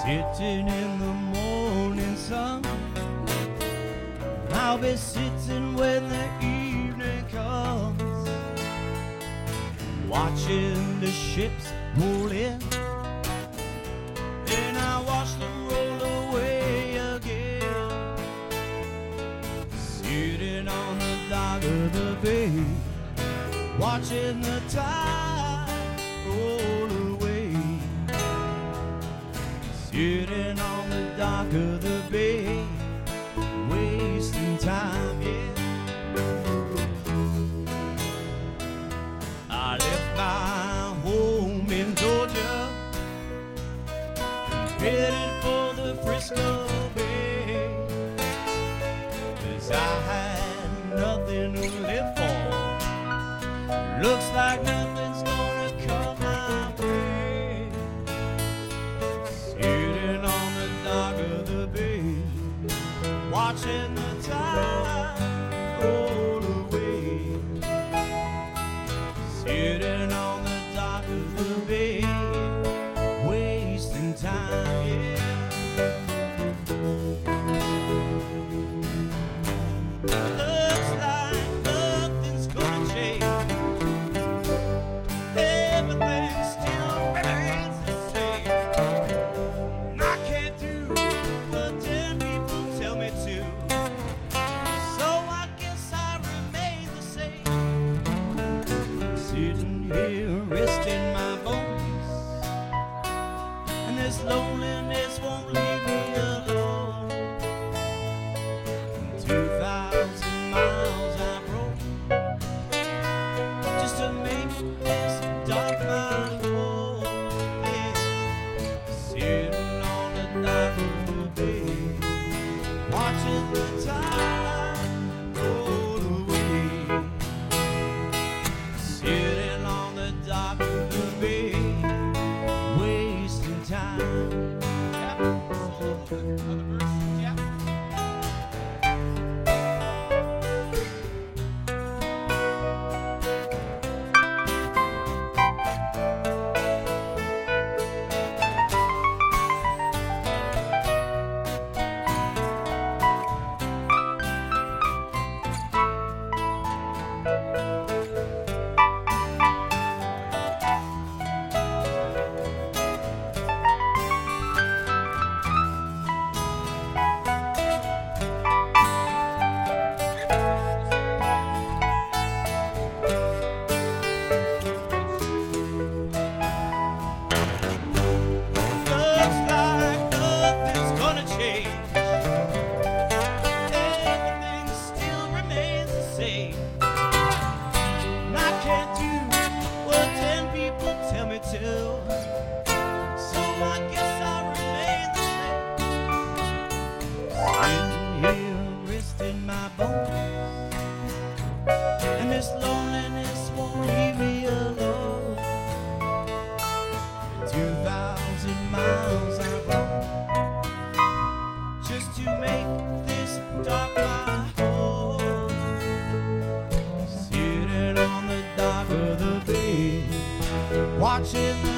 Sitting in the morning sun, I'll be sitting when the evening comes, watching the ships roll in, and I watch them roll away again. Sitting on the dock of the bay, watching the tide roll away. Sitting on the dock of the bay, wasting time, yeah. I left my home in Georgia, headed for the Frisco Bay, 'cause I had nothing to live for. Looks like nothing's gonna come my way. Sitting on the dock of the bay, watching the tide roll away. Sitting on the dock of the bay, wasting time, yeah. Looks like nothing's gonna change. Everything still remains the same. And I can't do what 10 people tell me to, so I guess I remain the same. Sitting here resting my bones, and this loneliness won't leave me alone. 2,000 miles I've rode just to make this dock my home, yeah. Sitting on the dock of the bay, watching the tide roll away. Sitting on the dock of the bay, wasting time. And this loneliness won't leave me alone. 2,000 miles I've rode just to make this dock my home. Sitting on the dock of the bay, watching